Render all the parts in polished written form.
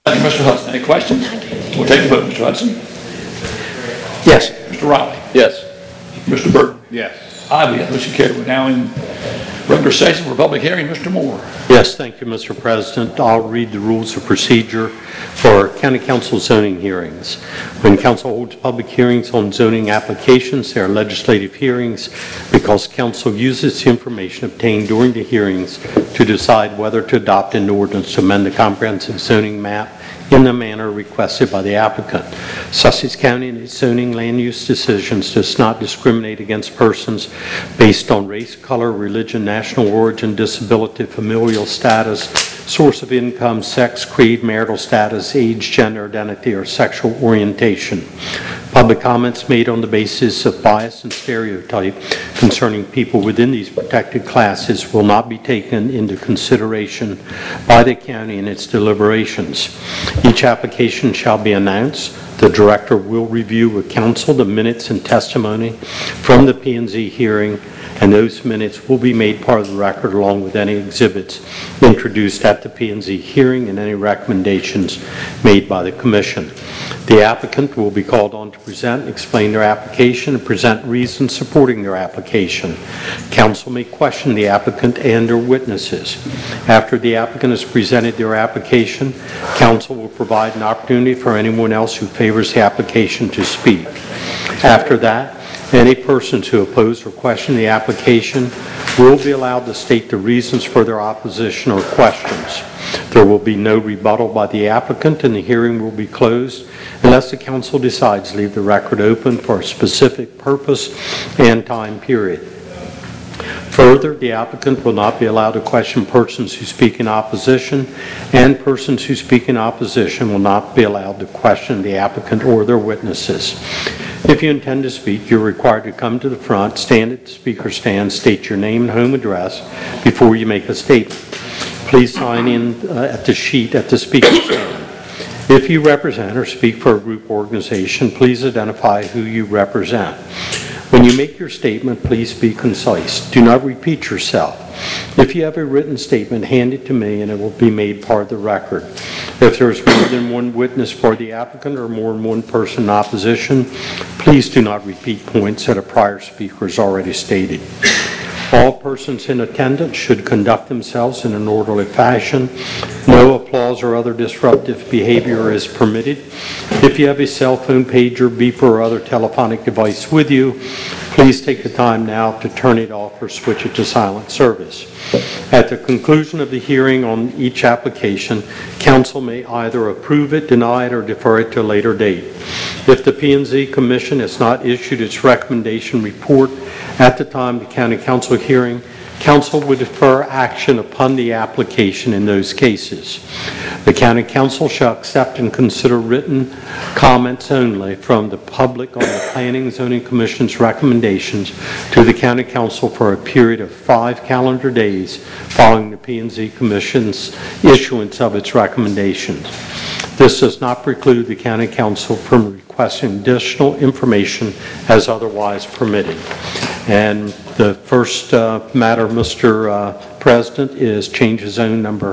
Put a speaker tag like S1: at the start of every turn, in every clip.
S1: Thank you, Mr. Hudson. Any questions? We'll take the vote. Mr. Hudson?
S2: Yes.
S1: Mr. Riley?
S2: Yes.
S1: Mr. Burton?
S2: Yes.
S1: Aye, yes, motion carried. We're now in regular session for public hearing. Mr. Moore.
S3: Yes, thank you, Mr. President. I'll read the rules of procedure for County Council zoning hearings. When Council holds public hearings on zoning applications, they are legislative hearings because Council uses the information obtained during the hearings to decide whether to adopt an ordinance to amend the comprehensive zoning map in the manner requested by the applicant. Sussex County in its zoning land use decisions does not discriminate against persons based on race, color, religion, national origin, disability, familial status, source of income, sex, creed, marital status, age, gender identity, or sexual orientation. Public comments made on the basis of bias and stereotype concerning people within these protected classes will not be taken into consideration by the county in its deliberations. Each application shall be announced. The director will review with council the minutes and testimony from the P&Z hearing, and those minutes will be made part of the record along with any exhibits introduced at the P&Z hearing and any recommendations made by the commission. The applicant will be called on to present and explain their application and present reasons supporting their application. Council may question the applicant and their witnesses. After the applicant has presented their application, council will provide an opportunity for anyone else who favors the application to speak. After that, any persons who oppose or question the application will be allowed to state the reasons for their opposition or questions. There will be no rebuttal by the applicant, and the hearing will be closed unless the council decides to leave the record open for a specific purpose and time period. Further, the applicant will not be allowed to question persons who speak in opposition, and persons who speak in opposition will not be allowed to question the applicant or their witnesses. If you intend to speak, you're required to come to the front, stand at the speaker stand, state your name and home address before you make a statement. Please sign in at the sheet at the speaker stand. If you represent or speak for a group organization, please identify who you represent. When you make your statement, please be concise. Do not repeat yourself. If you have a written statement, hand it to me and it will be made part of the record. If there is more than one witness for the applicant or more than one person in opposition, please do not repeat points that a prior speaker has already stated. All persons in attendance should conduct themselves in an orderly fashion. No applause or other disruptive behavior is permitted. If you have a cell phone, pager, beeper, or other telephonic device with you, please take the time now to turn it off or switch it to silent service. At the conclusion of the hearing on each application, council may either approve it, deny it, or defer it to a later date. If the P&Z Commission has not issued its recommendation report at the time of the County Council hearing, council would defer action upon the application in those cases. The County Council shall accept and consider written comments only from the public on the Planning and Zoning Commission's recommendations to the County Council for a period of 5 calendar days following the P&Z Commission's issuance of its recommendations. This does not preclude the County Council from requesting additional information as otherwise permitted. And the first matter, Mr. President, is change of zone number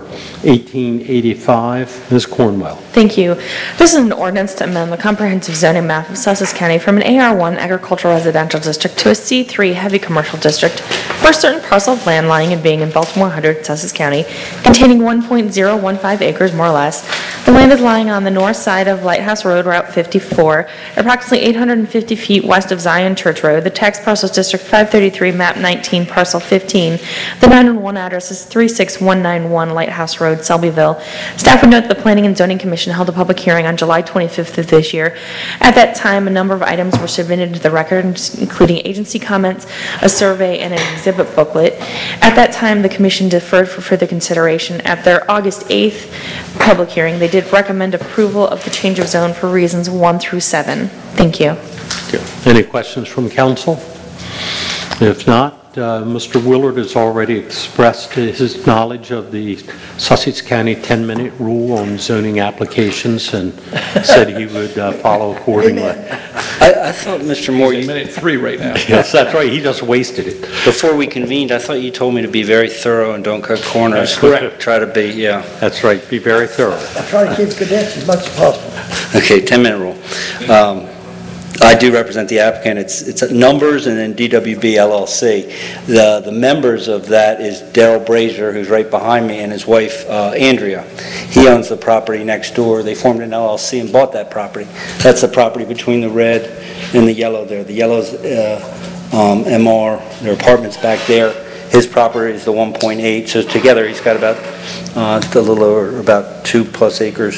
S3: 1885. Ms. Cornwell.
S4: Thank you. This is an ordinance to amend the comprehensive zoning map of Sussex County from an AR1 agricultural residential district to a C3 heavy commercial district for a certain parcel of land lying and being in Baltimore 100, Sussex County, containing 1.015 acres more or less. The land is lying on the north side of Lighthouse Road, Route 54, approximately 850 feet west of Zion Church Road. The tax parcel is District 533, Map 19, Parcel 15. The 911 address is 36191 Lighthouse Road, Selbyville. Staff would note that the Planning and Zoning Commission held a public hearing on July 25th of this year. At that time, a number of items were submitted to the record, including agency comments, a survey, and an exhibit booklet. At that time, the Commission deferred for further consideration. At their August 8th public hearing, they did recommend approval of the change of zone for reasons 1 through 7. Thank you.
S3: Any questions from council? If not, Mr. Willard has already expressed his knowledge of the Sussex County 10-minute rule on zoning applications and said he would follow accordingly.
S2: I thought, Mr. Moore,
S1: He's in minute 3 right now.
S3: Yes, that's right, he just wasted it.
S2: before we convened, I thought you told me to be very thorough and don't cut corners.
S1: That's correct.
S2: Try to be, yeah.
S3: That's right, be very thorough.
S5: Try to keep it condensed as much as possible.
S2: Okay, 10-minute rule. I do represent the applicant. It's Numbers and then DWB LLC. The members of that is Daryl Brazier, who's right behind me, and his wife, Andrea. He owns the property next door. They formed an LLC and bought that property. That's the property between the red and the yellow there. The yellow's MR, their apartment's back there. His property is the 1.8, so together he's got about a little over about 2+ acres.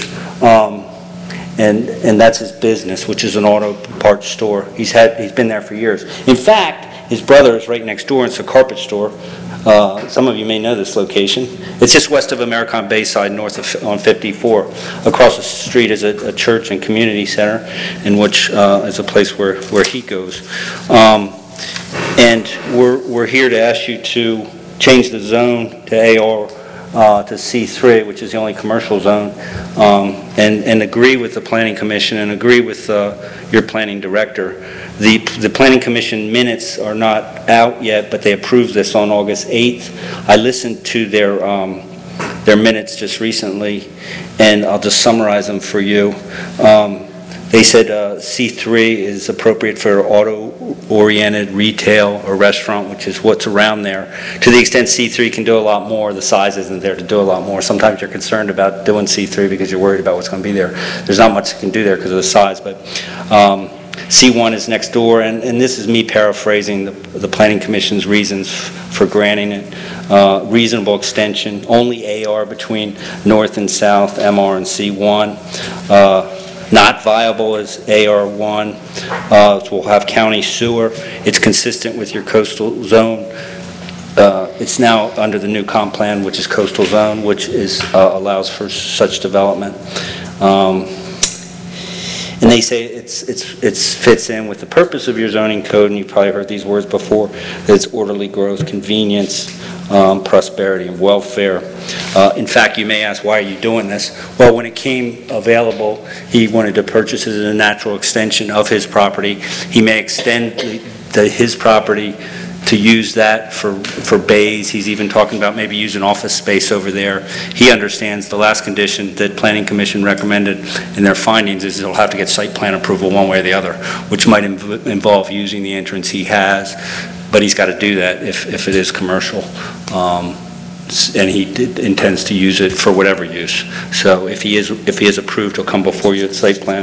S2: And that's his business, which is an auto parts store. He's been there for years. In fact, his brother is right next door. It's a carpet store. Some of you may know this location. It's just west of Americon Bayside, north of on 54. Across the street is a church and community center, in which is a place where he goes. And we're here to ask you to change the zone to AR. To C3, which is the only commercial zone, and agree with the Planning Commission and agree with your planning director. The Planning Commission minutes are not out yet, but they approved this on August 8th. I listened to their minutes just recently, and I'll just summarize them for you. They said C3 is appropriate for auto-oriented retail or restaurant, which is what's around there. To the extent C3 can do a lot more, the size isn't there to do a lot more. Sometimes you're concerned about doing C3 because you're worried about what's going to be there. There's not much that can do there because of the size, but C1 is next door, and this is me paraphrasing the Planning Commission's reasons for granting it. Reasonable extension, only AR between north and south, MR and C1. Not viable as AR1. We'll have county sewer. It's consistent with your coastal zone. It's now under the new comp plan, which is coastal zone, which is allows for such development. And they say it fits in with the purpose of your zoning code, and you've probably heard these words before, that it's orderly growth, convenience, prosperity, and welfare. In fact, you may ask, why are you doing this? Well, when it came available, he wanted to purchase it as a natural extension of his property. He may extend his property to use that for bays. He's even talking about maybe using office space over there. He understands the last condition that Planning Commission recommended in their findings is he'll have to get site plan approval one way or the other, which might involve using the entrance he has, but he's got to do that if it is commercial. And he intends to use it for whatever use. So if he is approved, he'll come before you at site plan.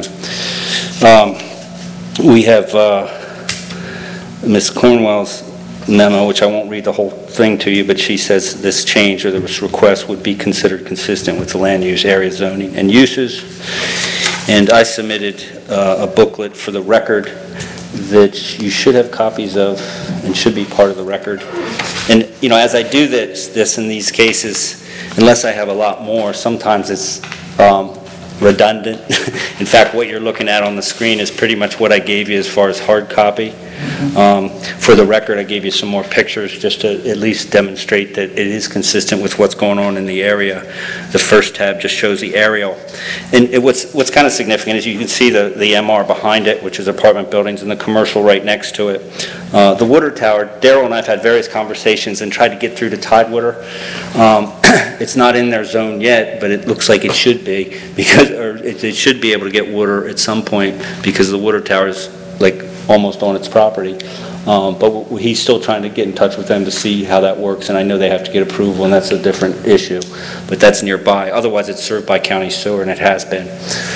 S2: We have Ms. Cornwell's memo, which I won't read the whole thing to you, but she says this change or this request would be considered consistent with the land use area zoning and uses. And I submitted a booklet for the record that you should have copies of and should be part of the record. And you know, as I do this in these cases, unless I have a lot more, sometimes it's redundant. In fact, what you're looking at on the screen is pretty much what I gave you as far as hard copy. For the record, I gave you some more pictures just to at least demonstrate that it is consistent with what's going on in the area. The first tab just shows the aerial. And what's kind of significant is you can see the MR behind it, which is apartment buildings, and the commercial right next to it. The Woodard Tower, Daryl and I have had various conversations and tried to get through to Tidewater. It's not in their zone yet, but it looks like it should be, because it should be able to get water at some point because the Woodard Tower is like almost on its property. But he's still trying to get in touch with them to see how that works, and I know they have to get approval, and that's a different issue. But that's nearby. Otherwise, it's served by county sewer, and it has been.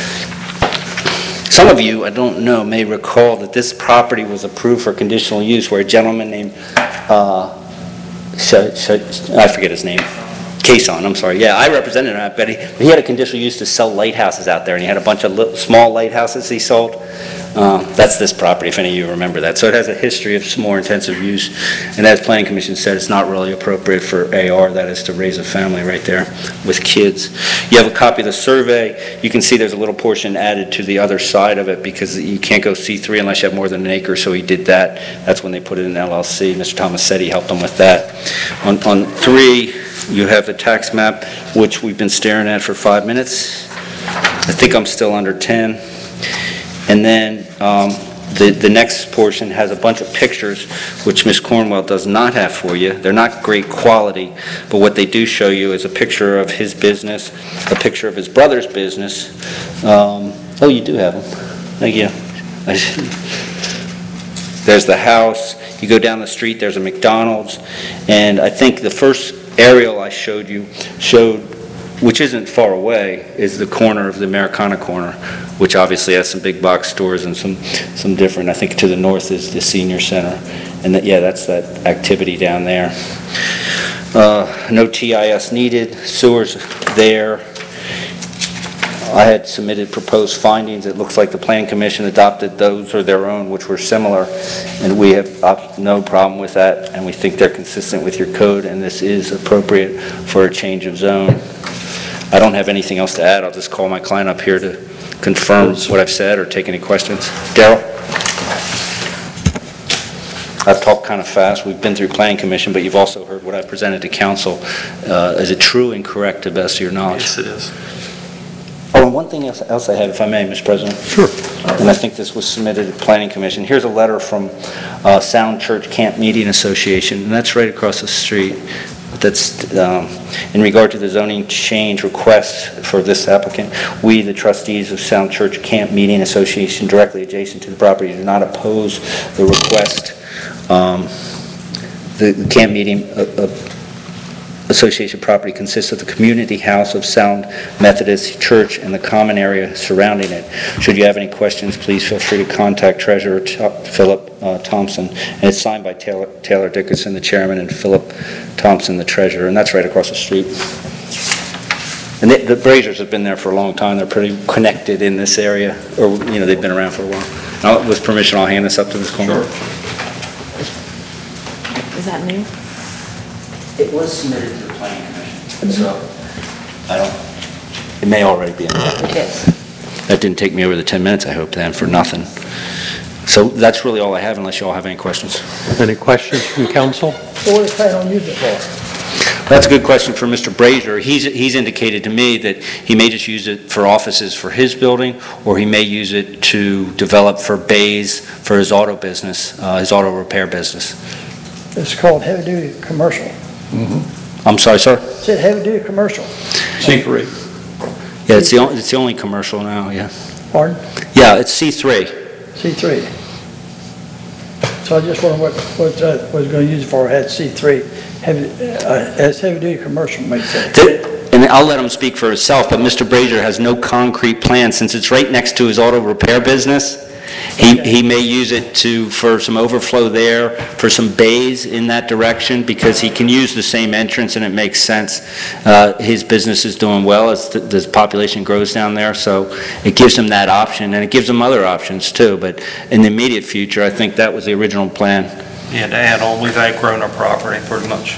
S2: Some of you, I don't know, may recall that this property was approved for conditional use where a gentleman named, I forget his name, Cason, I'm sorry. Yeah, I represented him, but he had a conditional use to sell lighthouses out there, and he had a bunch of small lighthouses he sold. That's this property, if any of you remember that. So it has a history of some more intensive use, and as Planning Commission said, it's not really appropriate for AR, that is to raise a family right there with kids. You have a copy of the survey. You can see there's a little portion added to the other side of it because you can't go C3 unless you have more than an acre, so he did that. That's when they put it in LLC. Mr. Tomasetti helped him with that. On 3, you have the tax map, which we've been staring at for 5 minutes. I think I'm still under 10. And then the next portion has a bunch of pictures, which Ms. Cornwell does not have for you. They're not great quality, but what they do show you is a picture of his business, a picture of his brother's business. Oh, you do have them. Thank you. There's the house. You go down the street, there's a McDonald's. And I think the first aerial I showed you which isn't far away, is the corner of the Americana corner, which obviously has some big box stores and some different. I think to the north is the senior center. And that's that activity down there. No TIS needed, sewers there. I had submitted proposed findings. It looks like the Planning Commission adopted those or their own, which were similar, and we have no problem with that, and we think they're consistent with your code, and this is appropriate for a change of zone. I don't have anything else to add. I'll just call my client up here to confirm what I've said or take any questions. Daryl? I've talked kind of fast. We've been through Planning Commission, but you've also heard what I presented to Council. Is it true and correct to the best of your knowledge?
S6: Yes, it is.
S2: Oh, and one thing else I have, if I may, Mr. President.
S3: Sure.
S2: And I think this was submitted to Planning Commission. Here's a letter from Sound Church Camp Meeting Association, and that's right across the street. That's in regard to the zoning change request for this applicant. We, the trustees of Sound Church Camp Meeting Association, directly adjacent to the property, do not oppose the request. The Camp Meeting Association property consists of the community house of Sound Methodist Church and the common area surrounding it. Should you have any questions, please feel free to contact Treasurer Philip Thompson. And it's signed by Taylor Dickerson, the chairman, and Philip Thompson, the treasurer. And that's right across the street. And the Brazers have been there for a long time. They're pretty connected in this area, or they've been around for a while. Now, with permission, I'll hand this up to this corner.
S1: Sure.
S4: Is that new?
S2: It was submitted to the Planning Commission, so it may already be in there.
S4: It is.
S2: That didn't take me over the 10 minutes, I hope, then, for nothing. So that's really all I have, unless you all have any questions.
S3: Any questions from council?
S5: So what do you plan on using it for?
S2: That's a good question for Mr. Brazier. He's indicated to me that he may just use it for offices for his building, or he may use it to develop for bays for his auto business, his auto repair business.
S5: It's called heavy-duty commercial.
S2: I'm sorry, sir?
S5: It said heavy-duty commercial.
S1: C3.
S2: Yeah, it's the only commercial now, yeah.
S5: Pardon?
S2: Yeah, it's C3.
S5: C3. So I just wonder what that was going to use it for. It had C3. As heavy-duty commercial, makes sense.
S2: And I'll let him speak for himself, but Mr. Brazier has no concrete plan. Since it's right next to his auto repair business, he may use it for some overflow there, for some bays in that direction, because he can use the same entrance and it makes sense. His business is doing well as the population grows down there, so it gives him that option, and it gives him other options too. But in the immediate future, I think that was the original plan.
S6: Yeah, to add on, we've outgrown our property pretty much.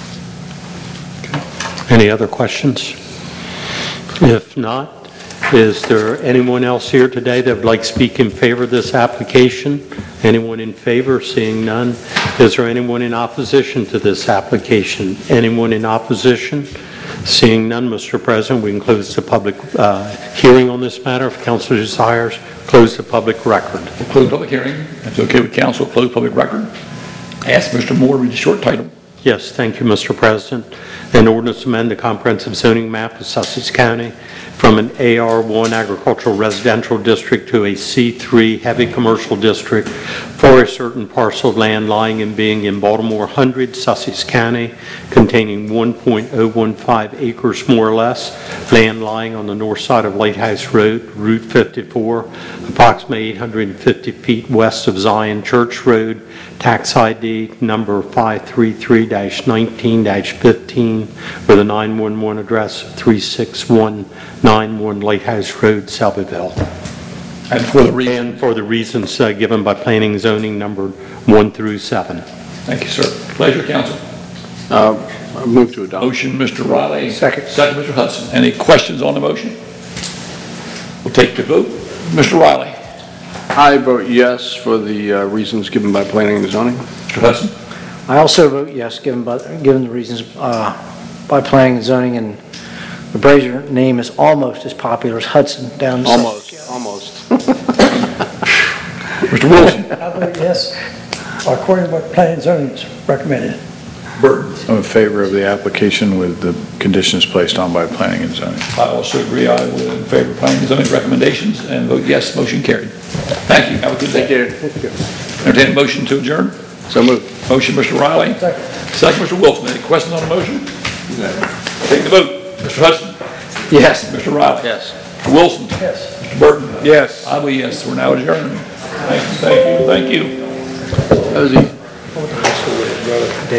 S3: Any other questions? If not, is there anyone else here today that would like to speak in favor of this application? Anyone in favor? Seeing none. Is there anyone in opposition to this application? Anyone in opposition? Seeing none, Mr. President, we can close the public hearing on this matter. If council desires, close the public record.
S1: We'll close the public hearing. If it's okay with council, close public record. Ask Mr. Moore to read the short title.
S3: Yes, thank you, Mr. President. An ordinance to amend the comprehensive zoning map of Sussex County from an AR1 agricultural residential district to a C3 heavy commercial district for a certain parcel of land lying and being in Baltimore 100, Sussex County, containing 1.015 acres more or less, land lying on the north side of Lighthouse Road, Route 54, approximately 850 feet west of Zion Church Road, tax ID number 533-19-15 with a 911 address of 36191 Lighthouse Road, Selbyville.
S1: And for the reason,
S3: and for the reasons given by planning and zoning numbered 1 through 7.
S1: thank you, sir. Pleasure, council.
S7: I move to adopt.
S1: Motion, Mr. Riley.
S5: Second.
S1: Second, Mr. Hudson. Any questions on the motion? We'll take the vote. Mr. Riley.
S7: I vote yes for the reasons given by planning and zoning.
S1: Mr. Hudson.
S5: I also vote yes, given the reasons by planning and zoning, and the Brazier name is almost as popular as Hudson down the
S7: Almost.
S1: Mr. Wilson.
S5: I vote yes, according to what planning and zoning is recommended.
S1: Burton.
S8: I'm in favor of the application with the conditions placed on by planning and zoning.
S1: I also agree. I will in favor of planning and zoning recommendations and vote yes, motion carried. Thank you. Have a good day.
S7: Thank you.
S1: Entertain a motion to adjourn.
S7: So moved.
S1: Motion, Mr. Riley.
S5: Second.
S1: Second, Mr. Wilson. Any questions on the motion? Take the vote. Mr. Hudson.
S5: Yes.
S1: Mr. Riley.
S7: Yes.
S1: Mr. Wilson.
S5: Yes.
S1: Mr. Burton.
S7: Yes.
S1: I will yes. We're now adjourned. Thank you. Thank you.
S7: That was easy.